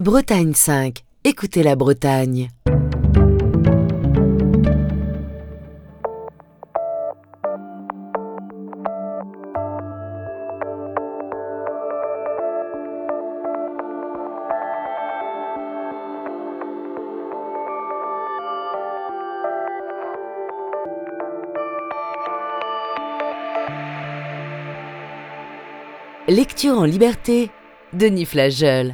Bretagne 5. Écoutez la Bretagne. Lecture en liberté, Denis Flageol.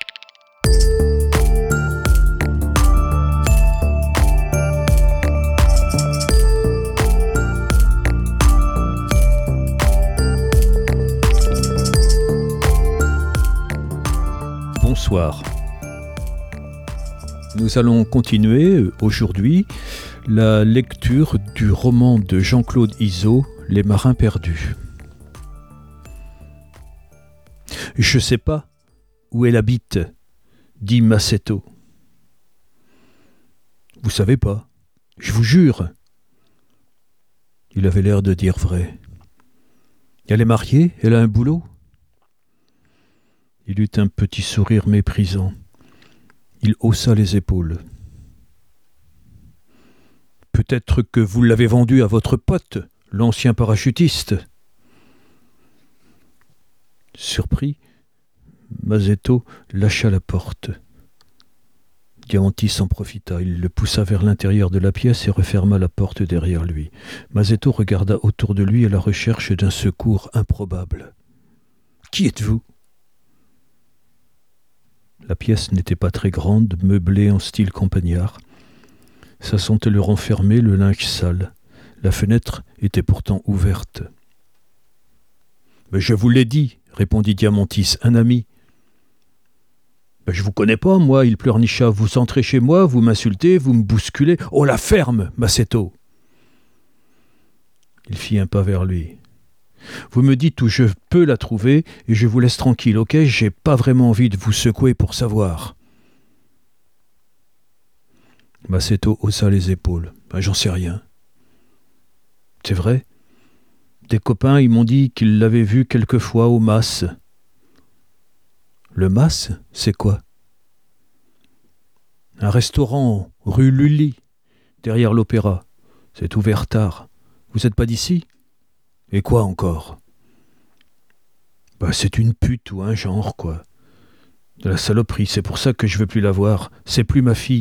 Bonsoir. Nous allons continuer aujourd'hui la lecture du roman de Jean-Claude Izot, Les Marins perdus. « Je sais pas où elle habite, dit Massetto. »« Vous savez pas, je vous jure. » Il avait l'air de dire vrai. « Elle est mariée, elle a un boulot ?» Il eut un petit sourire méprisant. Il haussa les épaules. « Peut-être que vous l'avez vendue à votre pote, l'ancien parachutiste. » Surpris, Massetto lâcha la porte. Diamantis s'en profita. Il le poussa vers l'intérieur de la pièce et referma la porte derrière lui. Massetto regarda autour de lui à la recherche d'un secours improbable. « Qui êtes-vous » La pièce n'était pas très grande, meublée en style campagnard. Sa sonteleur renfermée, le linge sale. La fenêtre était pourtant ouverte. « Mais je vous l'ai dit, » répondit Diamantis, « un ami. »« Je vous connais pas, moi, il pleurnicha. Vous entrez chez moi, vous m'insultez, vous me bousculez. Oh, la ferme, Massetto !» Il fit un pas vers lui. « Vous me dites où je peux la trouver et je vous laisse tranquille, ok ? J'ai pas vraiment envie de vous secouer pour savoir. » Massetto haussa les épaules. « J'en sais rien. »« C'est vrai ? Des copains, ils m'ont dit qu'ils l'avaient vu quelquefois au Mas. »« Le Mas, c'est quoi ? » ?»« Un restaurant, rue Lully, derrière l'opéra. C'est ouvert tard. Vous n'êtes pas d'ici ? » ?»« Et quoi encore ? » ?»« C'est une pute ou un genre, quoi. De la saloperie, c'est pour ça que je veux plus la voir. C'est plus ma fille. »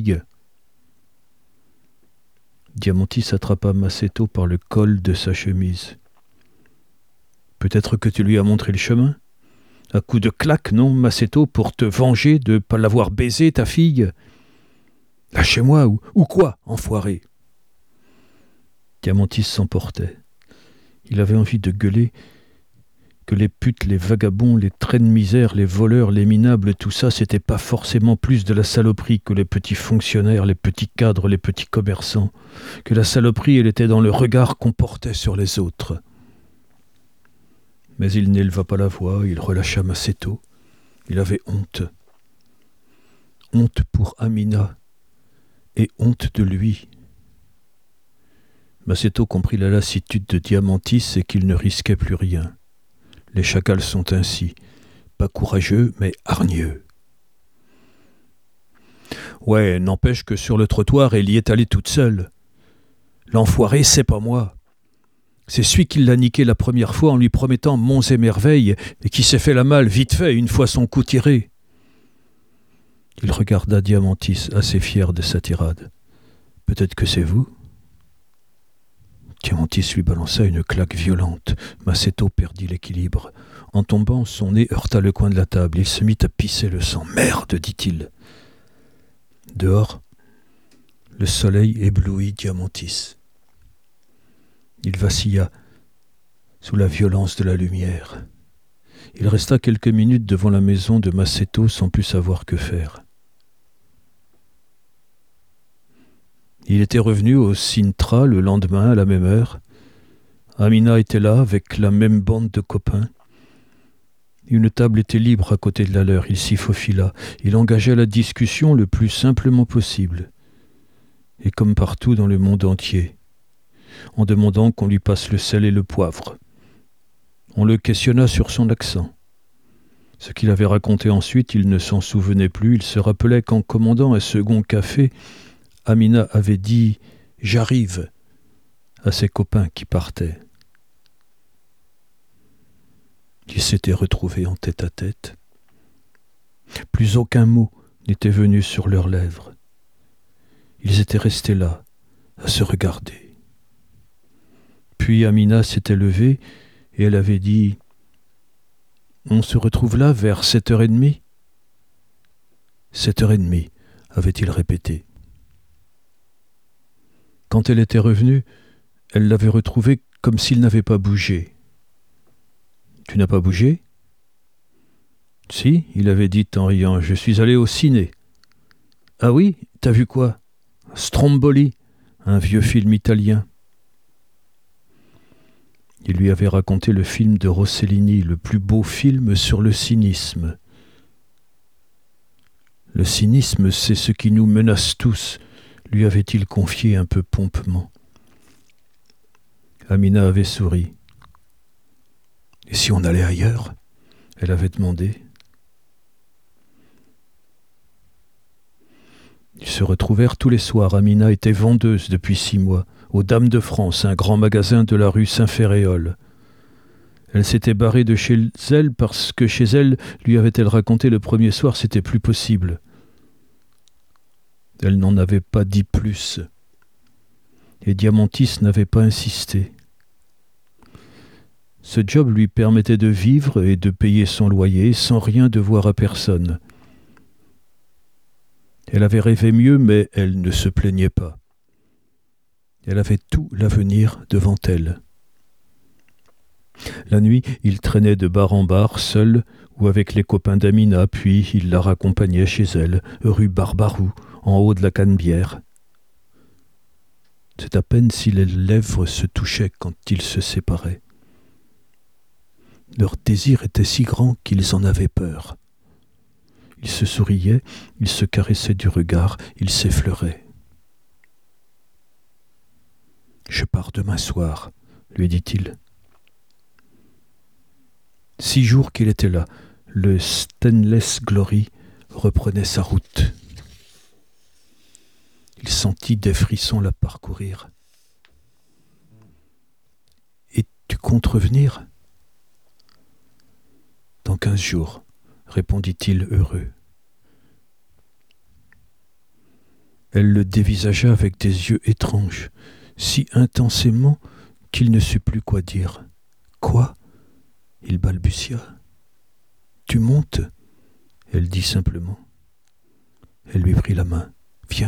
Diamantis attrapa Massetto par le col de sa chemise. « Peut-être que tu lui as montré le chemin ? À coup de claque, non, Massetto, pour te venger de ne pas l'avoir baisé, ta fille ? Lâchez-moi, ou quoi, enfoiré ?» Diamantis s'emportait. Il avait envie de gueuler que les putes, les vagabonds, les traînes misères, les voleurs, les minables, tout ça, c'était pas forcément plus de la saloperie que les petits fonctionnaires, les petits cadres, les petits commerçants, que la saloperie, elle était dans le regard qu'on portait sur les autres. Mais il n'éleva pas la voix, il relâcha Massetto. Il avait honte. Honte pour Amina et honte de lui. Massetto comprit la lassitude de Diamantis et qu'il ne risquait plus rien. Les chacals sont ainsi, pas courageux, mais hargneux. Ouais, n'empêche que sur le trottoir, elle y est allée toute seule. L'enfoiré, c'est pas moi. C'est celui qui l'a niqué la première fois en lui promettant monts et merveilles et qui s'est fait la malle vite fait une fois son coup tiré. Il regarda Diamantis, assez fier de sa tirade. Peut-être que c'est vous ? Diamantis lui balança une claque violente. Massetto perdit l'équilibre. En tombant, son nez heurta le coin de la table. Il se mit à pisser le sang. « Merde !» dit-il. Dehors, le soleil éblouit Diamantis. Il vacilla sous la violence de la lumière. Il resta quelques minutes devant la maison de Massetto sans plus savoir que faire. Il était revenu au Sintra le lendemain à la même heure. Amina était là avec la même bande de copains. Une table était libre à côté de la leur. Il s'y faufila. Il engagea la discussion le plus simplement possible. Et comme partout dans le monde entier, en demandant qu'on lui passe le sel et le poivre. On le questionna sur son accent. Ce qu'il avait raconté ensuite, il ne s'en souvenait plus. Il se rappelait qu'en commandant un second café, Amina avait dit « J'arrive » à ses copains qui partaient. Ils s'étaient retrouvés en tête-à-tête. Plus aucun mot n'était venu sur leurs lèvres. Ils étaient restés là, à se regarder. Puis Amina s'était levée et elle avait dit « On se retrouve là vers 7h30 » 7h30, avait-il répété. Quand elle était revenue, elle l'avait retrouvé comme s'il n'avait pas bougé. « Tu n'as pas bougé ?»« Si, il avait dit en riant, je suis allé au ciné. »« Ah oui, t'as vu quoi ?»« Stromboli, un vieux film italien. » Il lui avait raconté le film de Rossellini, le plus beau film sur le cynisme. Le cynisme, c'est ce qui nous menace tous, lui avait-il confié un peu pompement. Amina avait souri. « Et si on allait ailleurs ?» elle avait demandé. Ils se retrouvèrent tous les soirs. Amina était vendeuse depuis 6 mois, aux Dames de France, un grand magasin de la rue Saint-Ferréol. Elle s'était barrée de chez elle parce que chez elle, lui avait-elle raconté le premier soir, c'était plus possible. Elle n'en avait pas dit plus. Et Diamantis n'avait pas insisté. Ce job lui permettait de vivre et de payer son loyer sans rien devoir à personne. Elle avait rêvé mieux, mais elle ne se plaignait pas. Elle avait tout l'avenir devant elle. La nuit, il traînait de bar en bar, seul ou avec les copains d'Amina, puis il la raccompagnait chez elle, rue Barbaroux, en haut de la Canebière. C'est à peine si les lèvres se touchaient quand ils se séparaient. Leur désir était si grand qu'ils en avaient peur. Ils se souriaient, ils se caressaient du regard, ils s'effleuraient. « Je pars demain soir, » lui dit-il. 6 jours qu'il était là, le Stainless Glory reprenait sa route. Il sentit des frissons la parcourir. « Et tu comptes revenir ?» « Dans 15 jours, » répondit-il heureux. Elle le dévisagea avec des yeux étranges, si intensément qu'il ne sut plus quoi dire. « Quoi ?» il balbutia. « Tu montes ?» elle dit simplement. Elle lui prit la main. « Viens. »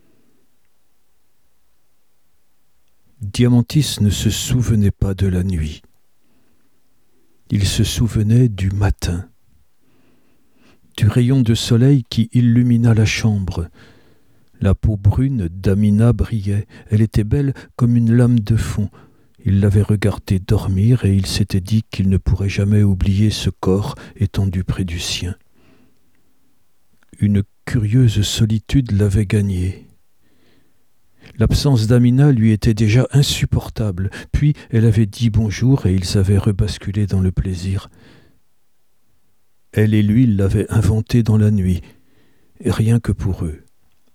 Diamantis ne se souvenait pas de la nuit. Il se souvenait du matin, du rayon de soleil qui illumina la chambre. La peau brune d'Amina brillait. Elle était belle comme une lame de fond. Il l'avait regardée dormir et il s'était dit qu'il ne pourrait jamais oublier ce corps étendu près du sien. Une curieuse solitude l'avait gagné. L'absence d'Amina lui était déjà insupportable. Puis elle avait dit bonjour et ils avaient rebasculé dans le plaisir. Elle et lui l'avaient inventé dans la nuit, et rien que pour eux.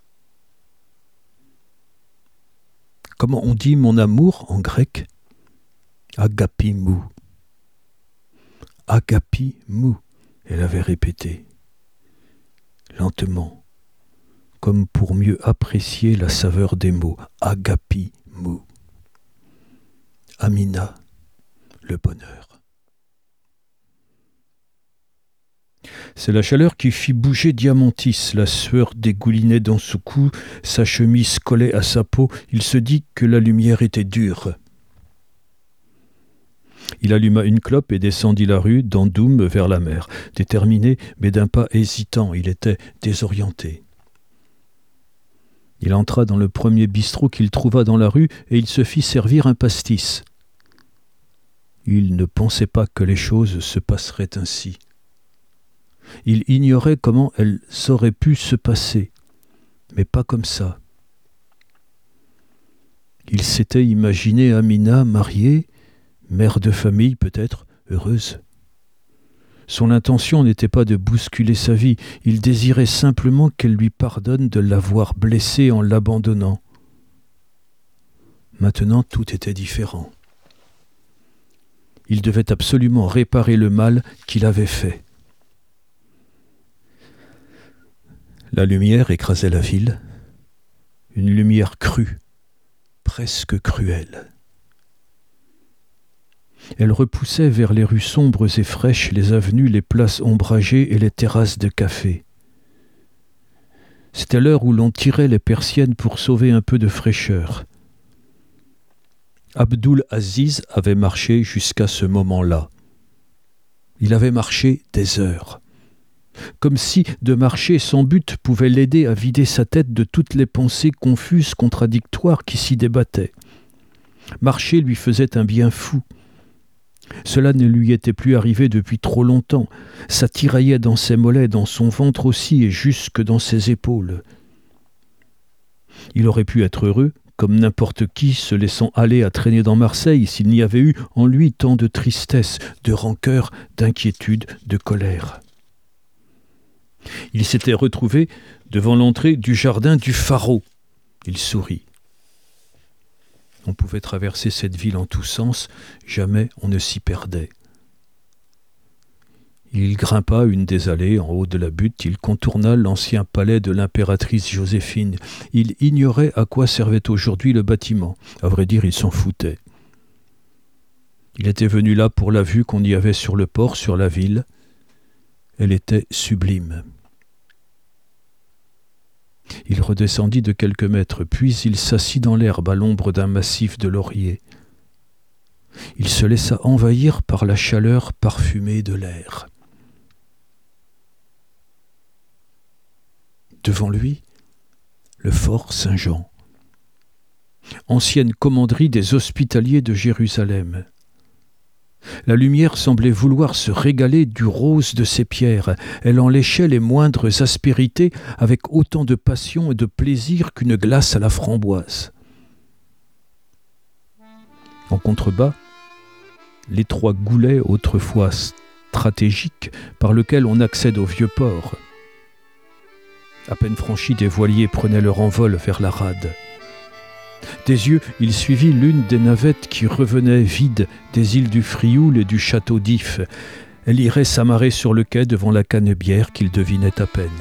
Comment on dit mon amour en grec ? Agapimou. Agapimou, elle avait répété, lentement, comme pour mieux apprécier la saveur des mots. Agapimou. Amina, le bonheur. C'est la chaleur qui fit bouger Diamantis. La sueur dégoulinait dans son cou, sa chemise collait à sa peau. Il se dit que la lumière était dure. Il alluma une clope et descendit la rue d'Andoum vers la mer. Déterminé, mais d'un pas hésitant, il était désorienté. Il entra dans le premier bistrot qu'il trouva dans la rue et il se fit servir un pastis. Il ne pensait pas que les choses se passeraient ainsi. Il ignorait comment elles auraient pu se passer, mais pas comme ça. Il s'était imaginé Amina mariée, mère de famille peut-être, heureuse. Son intention n'était pas de bousculer sa vie, il désirait simplement qu'elle lui pardonne de l'avoir blessé en l'abandonnant. Maintenant, tout était différent. Il devait absolument réparer le mal qu'il avait fait. La lumière écrasait la ville, une lumière crue, presque cruelle. Elle repoussait vers les rues sombres et fraîches les avenues, les places ombragées et les terrasses de café. C'était l'heure où l'on tirait les persiennes pour sauver un peu de fraîcheur. Abdul Aziz avait marché jusqu'à ce moment-là. Il avait marché des heures. Comme si de marcher sans but pouvait l'aider à vider sa tête de toutes les pensées confuses, contradictoires qui s'y débattaient. Marcher lui faisait un bien fou. Cela ne lui était plus arrivé depuis trop longtemps. Ça tiraillait dans ses mollets, dans son ventre aussi et jusque dans ses épaules. Il aurait pu être heureux, comme n'importe qui se laissant aller à traîner dans Marseille, s'il n'y avait eu en lui tant de tristesse, de rancœur, d'inquiétude, de colère. Il s'était retrouvé devant l'entrée du jardin du Pharaon. Il sourit. On pouvait traverser cette ville en tous sens, jamais on ne s'y perdait. Il grimpa une des allées en haut de la butte, il contourna l'ancien palais de l'impératrice Joséphine. Il ignorait à quoi servait aujourd'hui le bâtiment. À vrai dire, il s'en foutait. Il était venu là pour la vue qu'on y avait sur le port, sur la ville. Elle était sublime. Il redescendit de quelques mètres, puis il s'assit dans l'herbe à l'ombre d'un massif de lauriers. Il se laissa envahir par la chaleur parfumée de l'air. Devant lui, le fort Saint-Jean, ancienne commanderie des Hospitaliers de Jérusalem. La lumière semblait vouloir se régaler du rose de ses pierres. Elle en léchait les moindres aspérités avec autant de passion et de plaisir qu'une glace à la framboise. En contrebas, l'étroit goulet autrefois stratégique par lequel on accède au vieux port. À peine franchis, des voiliers prenaient leur envol vers la rade. Des yeux, il suivit l'une des navettes qui revenaient vides des îles du Frioul et du château d'If. Elle irait s'amarrer sur le quai devant la canebière qu'il devinait à peine.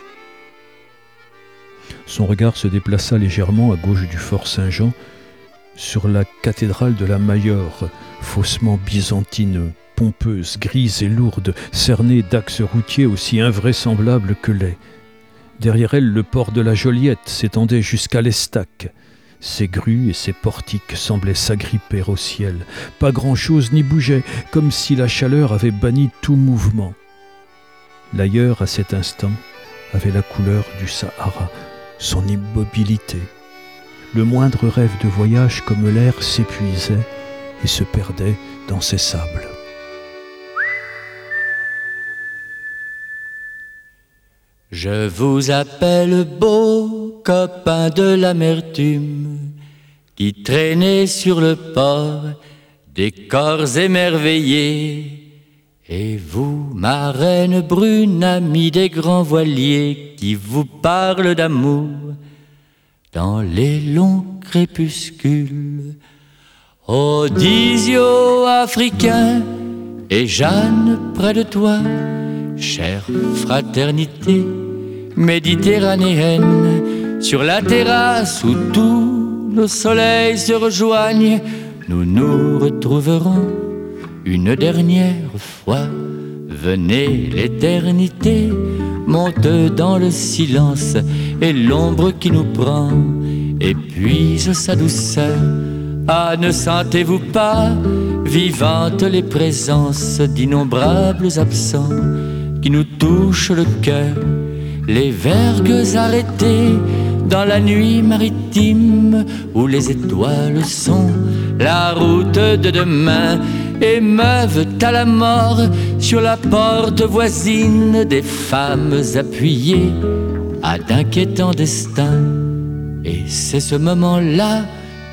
Son regard se déplaça légèrement à gauche du fort Saint-Jean sur la cathédrale de la Mayor, faussement byzantine, pompeuse, grise et lourde, cernée d'axes routiers aussi invraisemblables que laids. Derrière elle, le port de la Joliette s'étendait jusqu'à l'Estaque. Ses grues et ses portiques semblaient s'agripper au ciel. Pas grand-chose n'y bougeait, comme si la chaleur avait banni tout mouvement. L'ailleurs, à cet instant, avait la couleur du Sahara, son immobilité. Le moindre rêve de voyage comme l'air s'épuisait et se perdait dans ses sables. Je vous appelle beau copain de l'amertume qui traînait sur le port des corps émerveillés. Et vous, ma reine brune, amie des grands voiliers qui vous parlent d'amour dans les longs crépuscules. Ô Disio africain et Jeanne près de toi, chère fraternité méditerranéenne, sur la terrasse où tous nos soleils se rejoignent, nous nous retrouverons une dernière fois. Venez, l'éternité monte dans le silence et l'ombre qui nous prend épuise sa douceur. Ah, ne sentez-vous pas vivantes les présences d'innombrables absents qui nous touchent le cœur, les vergues arrêtées dans la nuit maritime où les étoiles sont la route de demain, émeuvent à la mort sur la porte voisine des femmes appuyées à d'inquiétants destins. Et c'est ce moment-là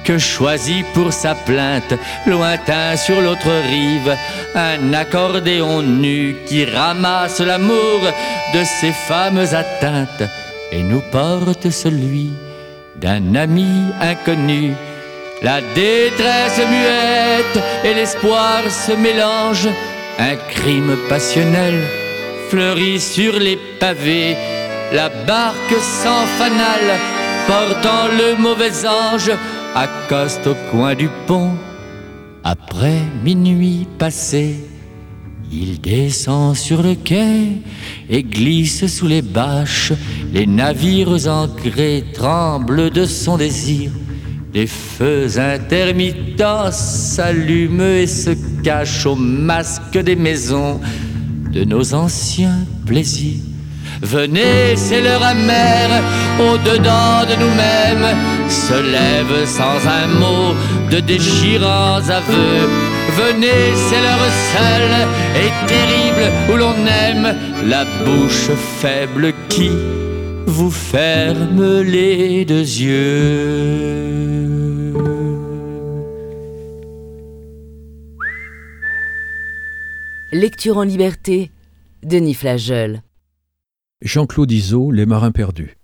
que choisit pour sa plainte, lointain sur l'autre rive, un accordéon nu qui ramasse l'amour de ces femmes atteintes et nous porte celui d'un ami inconnu. La détresse muette et l'espoir se mélangent, un crime passionnel fleurit sur les pavés, la barque sans fanal portant le mauvais ange accoste au coin du pont. Après minuit passé, il descend sur le quai et glisse sous les bâches. Les navires ancrés tremblent de son désir. Les feux intermittents s'allument et se cachent au masque des maisons de nos anciens plaisirs. Venez, c'est l'heure amère, au-dedans de nous-mêmes se lève sans un mot de déchirants aveux. Venez, c'est l'heure seule et terrible où l'on aime la bouche faible qui vous ferme les deux yeux. Lecture en liberté, Denis Flageol. Jean-Claude Izzo, Les Marins perdus.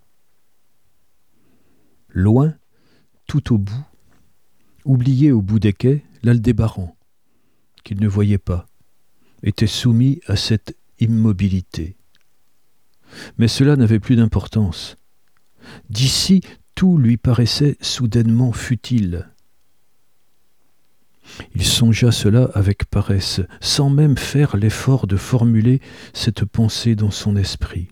Loin, tout au bout, oublié au bout des quais, l'Aldébaran, qu'il ne voyait pas, était soumis à cette immobilité. Mais cela n'avait plus d'importance. D'ici, tout lui paraissait soudainement futile. Il songea cela avec paresse, sans même faire l'effort de formuler cette pensée dans son esprit.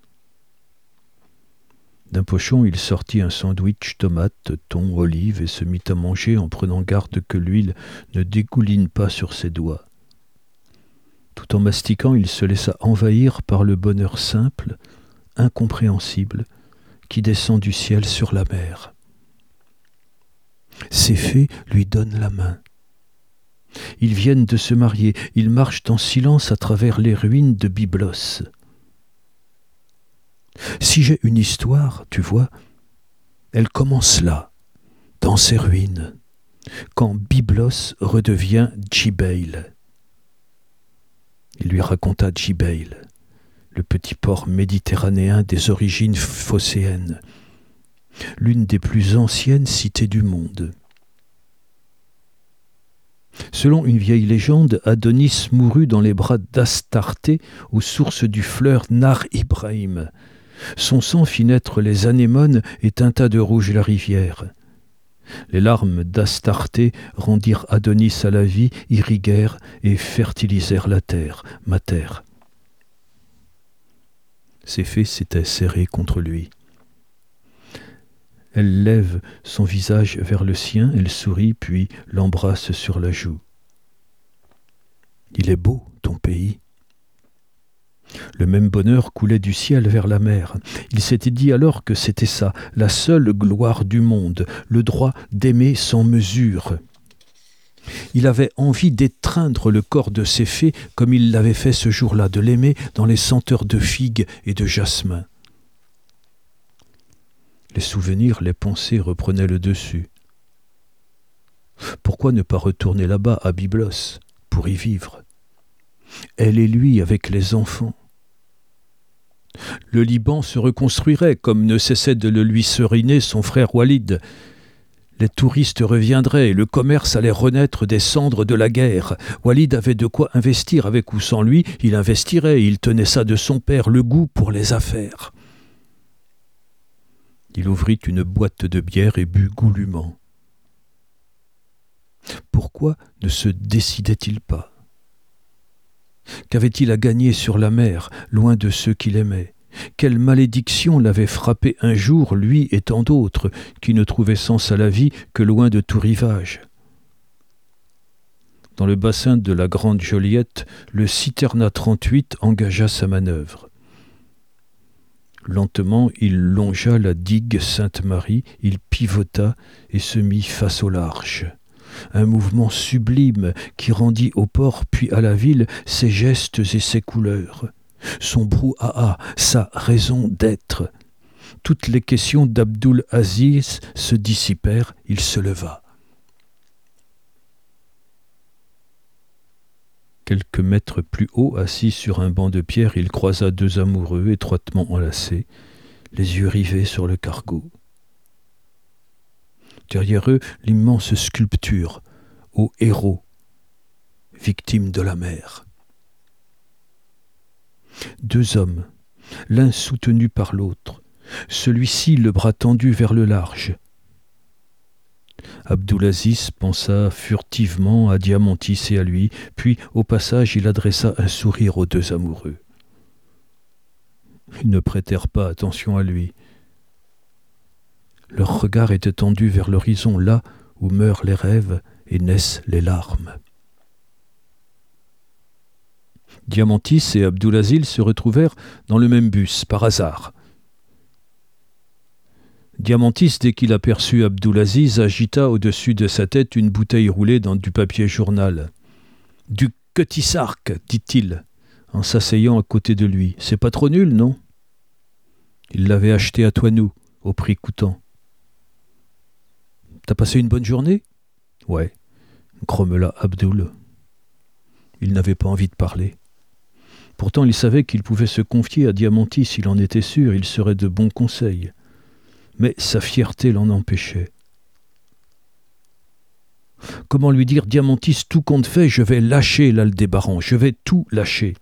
D'un pochon, il sortit un sandwich tomate, thon, olive et se mit à manger en prenant garde que l'huile ne dégouline pas sur ses doigts. Tout en mastiquant, il se laissa envahir par le bonheur simple, incompréhensible, qui descend du ciel sur la mer. Ces fées lui donnent la main. Ils viennent de se marier, ils marchent en silence à travers les ruines de Byblos. Si j'ai une histoire, tu vois, elle commence là, dans ces ruines, quand Byblos redevient Djibeil. Il lui raconta Djibeil, le petit port méditerranéen des origines phocéennes, l'une des plus anciennes cités du monde. Selon une vieille légende, Adonis mourut dans les bras d'Astarté aux sources du fleuve Nar Ibrahim. Son sang fit naître les anémones et teinta de rouge la rivière. Les larmes d'Astarté rendirent Adonis à la vie, irriguèrent et fertilisèrent la terre, ma terre. Ses fées s'étaient serrées contre lui. Elle lève son visage vers le sien, elle sourit, puis l'embrasse sur la joue. « Il est beau, ton pays. » Le même bonheur coulait du ciel vers la mer. Il s'était dit alors que c'était ça, la seule gloire du monde, le droit d'aimer sans mesure. Il avait envie d'étreindre le corps de ses fées comme il l'avait fait ce jour-là, de l'aimer dans les senteurs de figues et de jasmin. Les souvenirs, les pensées reprenaient le dessus. Pourquoi ne pas retourner là-bas, à Byblos, pour y vivre? Elle et lui avec les enfants. Le Liban se reconstruirait, comme ne cessait de le lui seriner son frère Walid. Les touristes reviendraient et le commerce allait renaître des cendres de la guerre. Walid avait de quoi investir, avec ou sans lui, il investirait, il tenait ça de son père, le goût pour les affaires. Il ouvrit une boîte de bière et but goulûment. Pourquoi ne se décidait-il pas? Qu'avait-il à gagner sur la mer, loin de ceux qu'il aimait? Quelle malédiction l'avait frappé un jour, lui et tant d'autres, qui ne trouvaient sens à la vie que loin de tout rivage? Dans le bassin de la Grande Joliette, le Citerna 38 engagea sa manœuvre. Lentement, il longea la digue Sainte-Marie, il pivota et se mit face au large. Un mouvement sublime qui rendit au port puis à la ville ses gestes et ses couleurs, son brouhaha, sa raison d'être. Toutes les questions d'Abdul Aziz se dissipèrent, il se leva. Quelques mètres plus haut, assis sur un banc de pierre, il croisa deux amoureux étroitement enlacés, les yeux rivés sur le cargo. Derrière eux, l'immense sculpture, aux héros, victimes de la mer. Deux hommes, l'un soutenu par l'autre, celui-ci le bras tendu vers le large. Abdulaziz pensa furtivement à Diamantis et à lui, puis au passage il adressa un sourire aux deux amoureux. Ils ne prêtèrent pas attention à lui. Leur regard était tendu vers l'horizon, là où meurent les rêves et naissent les larmes. Diamantis et Abdulaziz se retrouvèrent dans le même bus, par hasard. Diamantis, dès qu'il aperçut Abdulaziz, agita au-dessus de sa tête une bouteille roulée dans du papier journal. « Du Cutty-Sark, dit-il, en s'asseyant à côté de lui. C'est pas trop nul, non ?» Il l'avait acheté à Toinou, au prix coûtant. « T'as passé une bonne journée ?»« Ouais, » grommela Abdul. Il n'avait pas envie de parler. Pourtant, il savait qu'il pouvait se confier à Diamantis, s'il en était sûr, il serait de bons conseils. Mais sa fierté l'en empêchait. Comment lui dire, Diamantis, tout compte fait, je vais lâcher l'Aldébaran, je vais tout lâcher.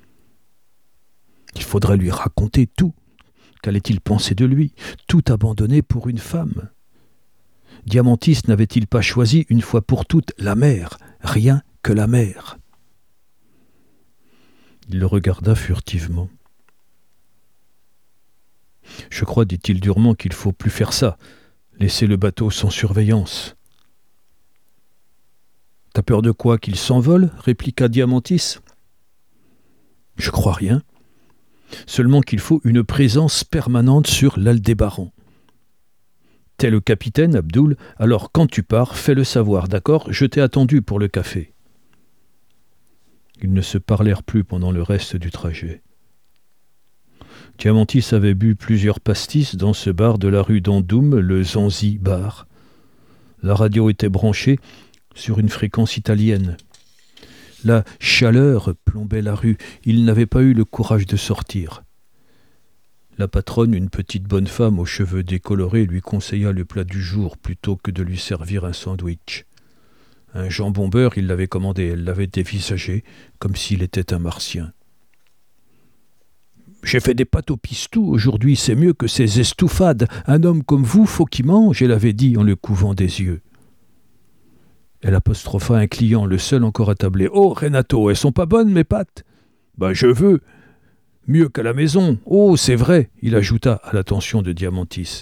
Il faudrait lui raconter tout. Qu'allait-il penser de lui? Tout abandonner pour une femme. Diamantis n'avait-il pas choisi une fois pour toutes la mer, rien que la mer? Il le regarda furtivement. « Je crois, dit-il durement, qu'il faut plus faire ça, laisser le bateau sans surveillance. »« T'as peur de quoi, qu'il s'envole ?» répliqua Diamantis. « Je crois rien. Seulement qu'il faut une présence permanente sur l'Aldébaran. T'es le capitaine, Abdul, alors quand tu pars, fais-le savoir, d'accord? Je t'ai attendu pour le café. » Ils ne se parlèrent plus pendant le reste du trajet. Diamantis avait bu plusieurs pastis dans ce bar de la rue d'Andoum, le Zanzi Bar. La radio était branchée sur une fréquence italienne. La chaleur plombait la rue. Il n'avait pas eu le courage de sortir. La patronne, une petite bonne femme aux cheveux décolorés, lui conseilla le plat du jour plutôt que de lui servir un sandwich. Un jambon beurre, il l'avait commandé, elle l'avait dévisagé comme s'il était un martien. « J'ai fait des pâtes au pistou aujourd'hui, c'est mieux que ces estouffades. Un homme comme vous, faut qu'il mange, » elle avait dit en le couvant des yeux. Elle apostropha un client, le seul encore attablé. « Oh, Renato, elles sont pas bonnes, mes pâtes ?»« Ben, je veux. Mieux qu'à la maison. Oh, c'est vrai, » il ajouta à l'attention de Diamantis.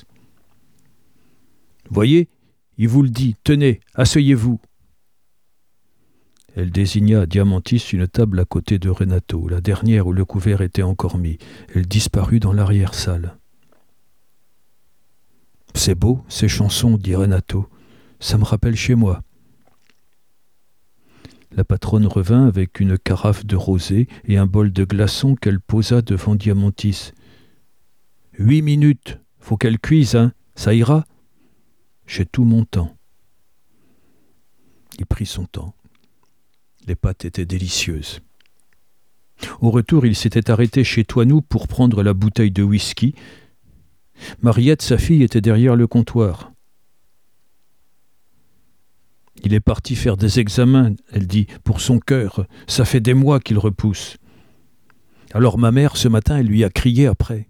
« Voyez, il vous le dit. Tenez, asseyez-vous. » Elle désigna à Diamantis une table à côté de Renato, la dernière où le couvert était encore mis. Elle disparut dans l'arrière-salle. « C'est beau, ces chansons, » dit Renato. « Ça me rappelle chez moi. » La patronne revint avec une carafe de rosé et un bol de glaçons qu'elle posa devant Diamantis. « 8 minutes, faut qu'elle cuise, hein, ça ira ? » « J'ai tout mon temps. » Il prit son temps. Les pâtes étaient délicieuses. Au retour, il s'était arrêté chez Toinou pour prendre la bouteille de whisky. Mariette, sa fille, était derrière le comptoir. « Il est parti faire des examens, » elle dit, « pour son cœur. Ça fait des mois qu'il repousse. Alors ma mère, ce matin, elle lui a crié après.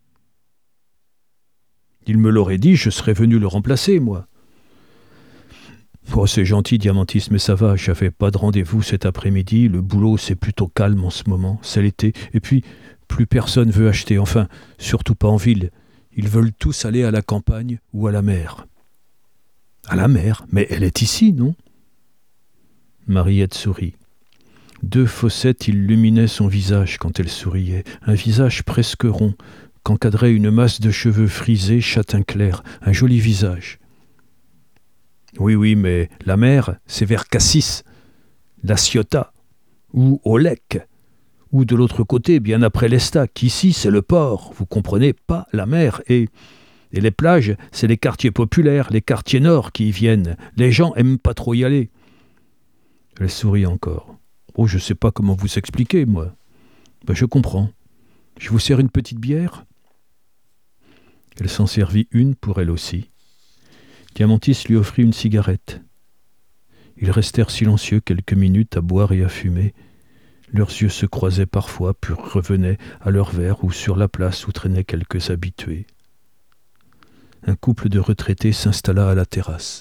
Il me l'aurait dit, je serais venu le remplacer, moi. » Oh, c'est gentil, Diamantis, mais ça va, j'avais pas de rendez-vous cet après-midi, le boulot c'est plutôt calme en ce moment, c'est l'été, et puis plus personne veut acheter, enfin, surtout pas en ville. Ils veulent tous aller à la campagne ou à la mer. À la mer? Mais elle est ici, non? Mariette sourit. 2 fossettes illuminaient son visage quand elle souriait, un visage presque rond, qu'encadrait une masse de cheveux frisés châtain clair, un joli visage. Oui, mais la mer, c'est vers Cassis, la Ciotat, ou Olec, Ou de l'autre côté, bien après l'Estac. Ici, c'est le port, vous comprenez, pas la mer. Et les plages, c'est les quartiers populaires, les quartiers nord qui y viennent. Les gens aiment pas trop y aller. » Elle sourit encore. « Oh, je sais pas comment vous expliquer, moi. »« Ben, je comprends. Je vous sers une petite bière ?» Elle s'en servit une pour elle aussi. Diamantis lui offrit une cigarette. Ils restèrent silencieux quelques minutes à boire et à fumer. Leurs yeux se croisaient parfois, puis revenaient à leur verre ou sur la place où traînaient quelques habitués. Un couple de retraités s'installa à la terrasse.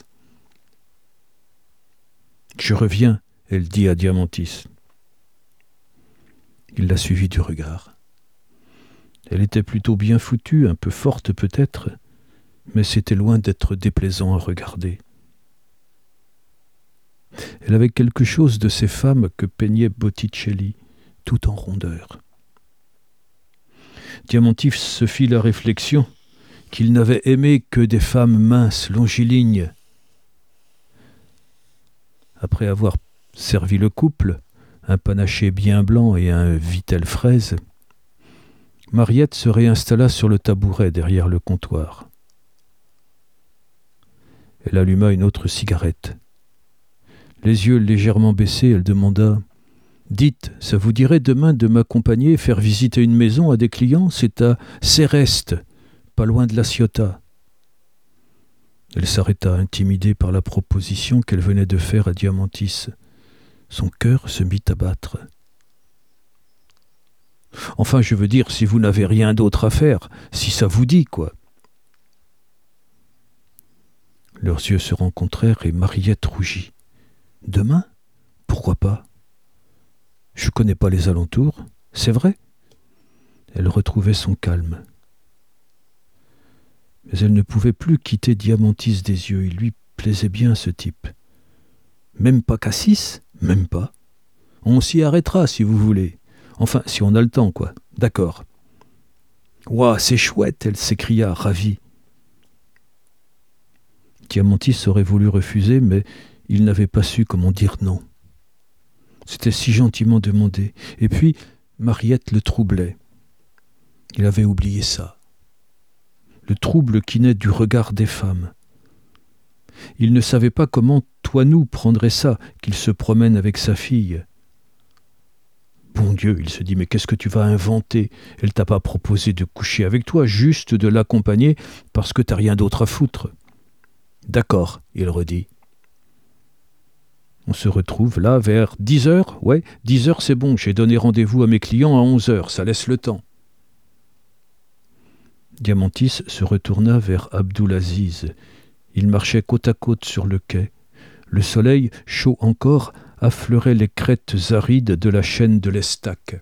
« Je reviens, » elle dit à Diamantis. Il la suivit du regard. Elle était plutôt bien foutue, un peu forte peut-être, mais c'était loin d'être déplaisant à regarder. Elle avait quelque chose de ces femmes que peignait Botticelli, tout en rondeur. Diamantis se fit la réflexion qu'il n'avait aimé que des femmes minces, longilignes. Après avoir servi le couple, un panaché bien blanc et un vitel fraise, Mariette se réinstalla sur le tabouret derrière le comptoir. Elle alluma une autre cigarette. Les yeux légèrement baissés, elle demanda « Dites, ça vous dirait demain de m'accompagner faire visiter une maison à des clients? C'est à Céreste, pas loin de la Ciotat. » Elle s'arrêta, intimidée par la proposition qu'elle venait de faire à Diamantis. Son cœur se mit à battre. « Enfin, je veux dire, si vous n'avez rien d'autre à faire, si ça vous dit, quoi. » Leurs yeux se rencontrèrent et Mariette rougit. « Demain? Pourquoi pas? Je connais pas les alentours, c'est vrai. » Elle retrouvait son calme. Mais elle ne pouvait plus quitter Diamantis des yeux. Il lui plaisait bien, ce type. Même pas Cassis? Même pas. On s'y arrêtera, si vous voulez. Enfin, si on a le temps, quoi. D'accord. « Ouah, c'est chouette !» elle s'écria, ravie. Diamantis aurait voulu refuser, mais il n'avait pas su comment dire non. C'était si gentiment demandé. Et puis, Mariette le troublait. Il avait oublié ça. Le trouble qui naît du regard des femmes. Il ne savait pas comment Toinou prendrait ça, qu'il se promène avec sa fille. Bon Dieu, il se dit, mais qu'est-ce que tu vas inventer? Elle t'a pas proposé de coucher avec toi, juste de l'accompagner parce que t'as rien d'autre à foutre. D'accord, il redit. On se retrouve là vers 10h, ouais, 10h c'est bon, j'ai donné rendez-vous à mes clients à 11h, ça laisse le temps. Diamantis se retourna vers Abdulaziz. Il marchait côte à côte sur le quai. Le soleil, chaud encore, affleurait les crêtes arides de la chaîne de l'Estac.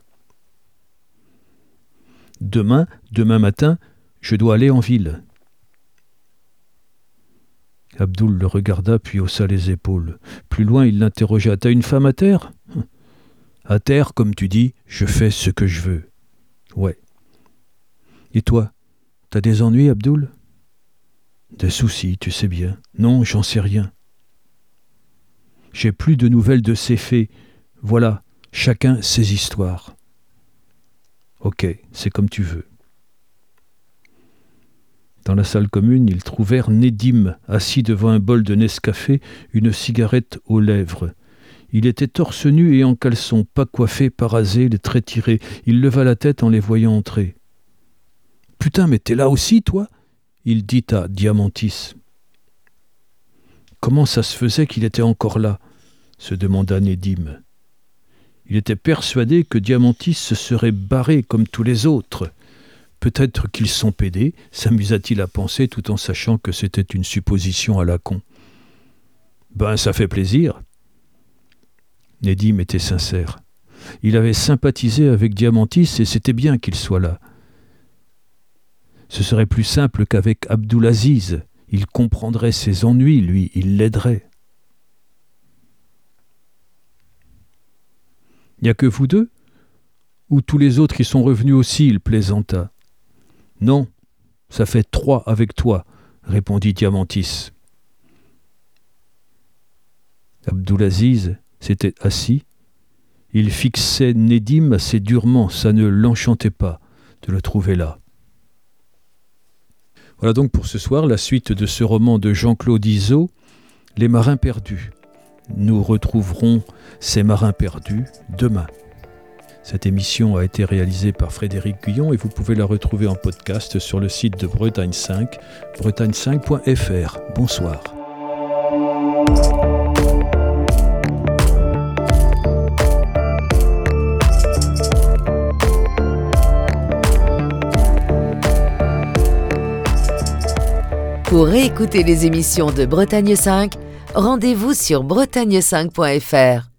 Demain matin, je dois aller en ville. Abdoul le regarda puis haussa les épaules. Plus loin, il l'interrogea. « T'as une femme à terre ?»« À terre, comme tu dis, je fais ce que je veux. »« Ouais. »« Et toi, t'as des ennuis, Abdoul ?»« Des soucis, tu sais bien. »« Non, j'en sais rien. »« J'ai plus de nouvelles de ces faits. Voilà, chacun ses histoires. »« Ok, c'est comme tu veux. » Dans la salle commune, ils trouvèrent Nedim assis devant un bol de Nescafé, une cigarette aux lèvres. Il était torse nu et en caleçon, pas coiffé, pas rasé, les traits tirés. Il leva la tête en les voyant entrer. « Putain, mais t'es là aussi, toi ?» il dit à Diamantis. « Comment ça se faisait qu'il était encore là ?» se demanda Nedim. Il était persuadé que Diamantis se serait barré comme tous les autres. Peut-être qu'ils sont pédés, s'amusa-t-il à penser tout en sachant que c'était une supposition à la con. Ben, ça fait plaisir. Nedim était sincère. Il avait sympathisé avec Diamantis et c'était bien qu'il soit là. Ce serait plus simple qu'avec Abdulaziz. Il comprendrait ses ennuis, lui, il l'aiderait. Il n'y a que vous deux? Ou tous les autres y sont revenus aussi, il plaisanta. Non, ça fait 3 avec toi, répondit Diamantis. Abdulaziz s'était assis Il fixait Nedim assez durement, ça ne l'enchantait pas de le trouver là. Voilà donc pour ce soir la suite de ce roman de Jean-Claude Izzo, Les marins perdus. Nous retrouverons ces marins perdus demain. Cette émission a été réalisée par Frédéric Guyon et vous pouvez la retrouver en podcast sur le site de Bretagne 5, bretagne5.fr. Bonsoir. Pour réécouter les émissions de Bretagne 5, rendez-vous sur bretagne5.fr.